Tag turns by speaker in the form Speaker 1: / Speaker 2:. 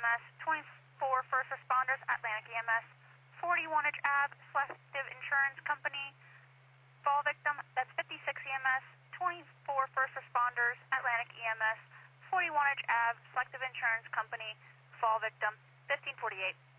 Speaker 1: EMS, 24 First Responders, Atlantic EMS, 40 Wantage Ave, Selective Insurance Company, fall victim, that's 56 EMS, 24 First Responders, Atlantic EMS, 40 Wantage Ave, Selective Insurance Company, fall victim, 1548.